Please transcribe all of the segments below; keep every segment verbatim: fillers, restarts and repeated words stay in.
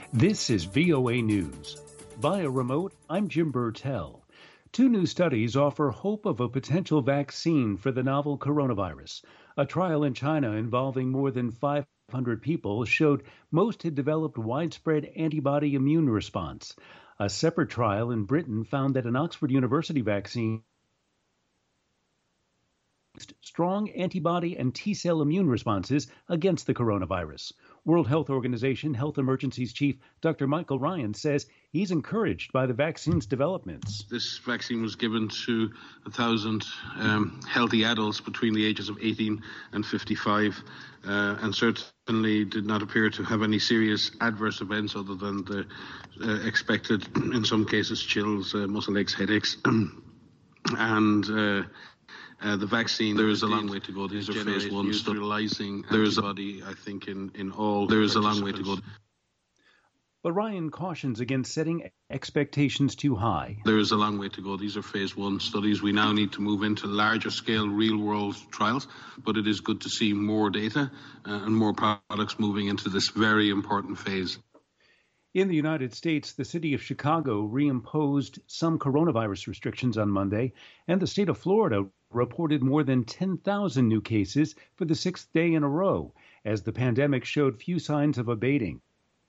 This is V O A News. Via remote, I'm Jim Burtell. Two new studies offer hope of a potential vaccine for the novel coronavirus. A trial in China involving more than five hundred people showed most had developed widespread antibody immune response. A separate trial in Britain found that an Oxford University vaccine strong antibody and T-cell immune responses against the coronavirus. World Health Organization Health Emergencies Chief Doctor Michael Ryan says he's encouraged by the vaccine's developments. This vaccine was given to a thousand um, healthy adults between the ages of eighteen and fifty-five, uh, and certainly did not appear to have any serious adverse events other than the uh, expected, in some cases, chills, uh, muscle aches, headaches, and uh, Uh, the vaccine, there is a long way to go. These are phase one, sterilizing. There is a body, I think, in, in all. There is a long way to go. But Ryan cautions against setting expectations too high. There is a long way to go. These are phase one studies. We now need to move into larger scale real world trials, but it is good to see more data uh, and more products moving into this very important phase. In the United States, the city of Chicago reimposed some coronavirus restrictions on Monday, and the state of Florida reported more than ten thousand new cases for the sixth day in a row, as the pandemic showed few signs of abating.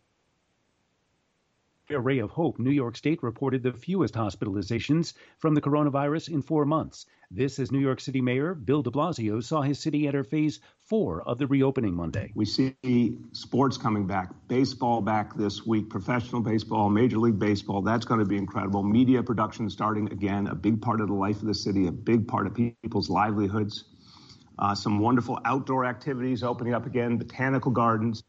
A ray of hope, New York State reported the fewest hospitalizations from the coronavirus in four months. This as New York City Mayor Bill de Blasio saw his city enter phase four of the reopening Monday. We see sports coming back, baseball back this week, professional baseball, Major League Baseball. That's going to be incredible. Media production starting again, a big part of the life of the city, a big part of people's livelihoods. Uh, some wonderful outdoor activities opening up again, botanical gardens.